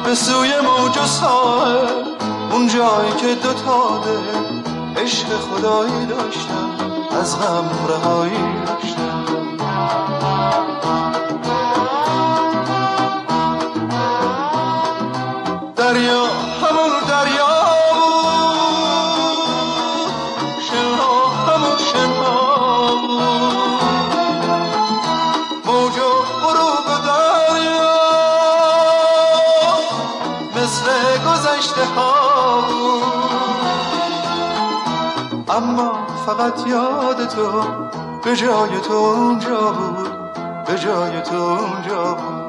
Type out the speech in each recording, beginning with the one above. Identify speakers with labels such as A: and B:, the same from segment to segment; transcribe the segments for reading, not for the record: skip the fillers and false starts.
A: به سوی موج و ساحل، اون جایی که دوتا دل عشق خدایی داشتن، از غم رهایی داشتن. دریا همون دریا بود، شنها همون شنها بود، موج و غروب دریا مثل گذشته ها بود. اما فقط یاد تو به جای تو اونجا بود، به جای تو اونجا بود.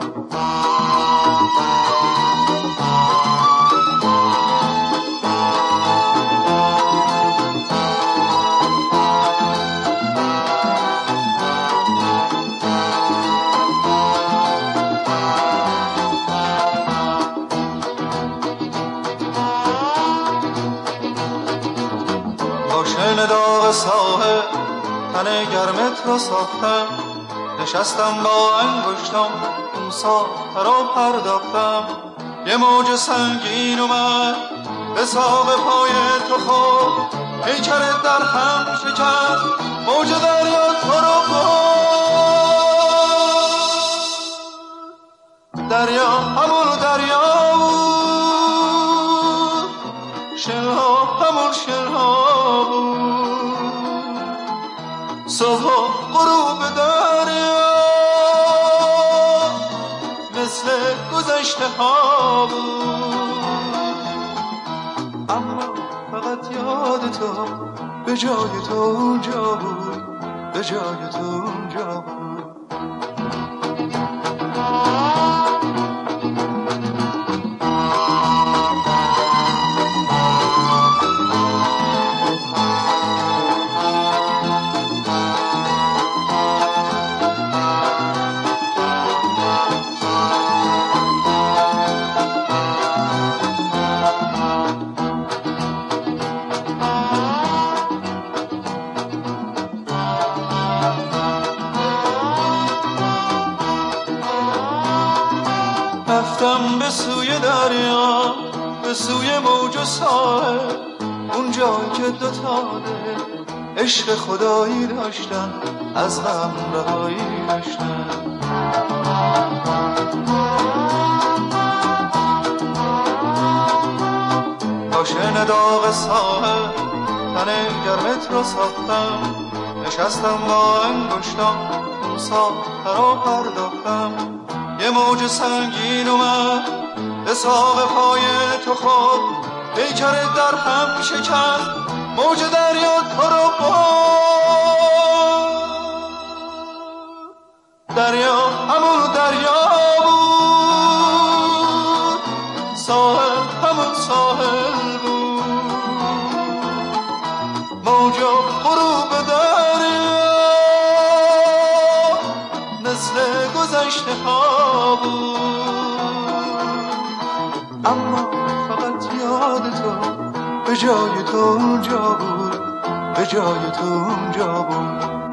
A: شن داغ ساحل تن گرمت رو ساختم، نشستم با انگشتم اون ساحل رو پرداختم. یه موج سنگین اومد به ساق پای تو خورد، پیکرت در هم شکست، موج دریا تو رو برد. دریا همون دریا بود، شنها همون شنها بود، صبح و غروب دریا مثل گذشته ها بود. اما فقط یاد تو به جای تو اونجا بود، به جای تو اونجا بود. رفتم به سوی دریا، به سوی موج و ساحل، اونجا که دوتا دل عشق خدایی داشتن، از غم رهایی داشتن. با شن داغ ساحل تن گرمت رو ساختم، نشستم با انگشتم اون ساحل رو پرداختم. یه موج سنگین اومد به ساق پای تو خورد، پیکرت در هم شکست، موج دریا تو رو برد. دریا همون دریا بود، ساحل همون ساحل بود، موج و غروب دریا مثل گذشته ها بود. اما فقط یاد تو به جای تو اونجا بود، به جای تو اونجا بود.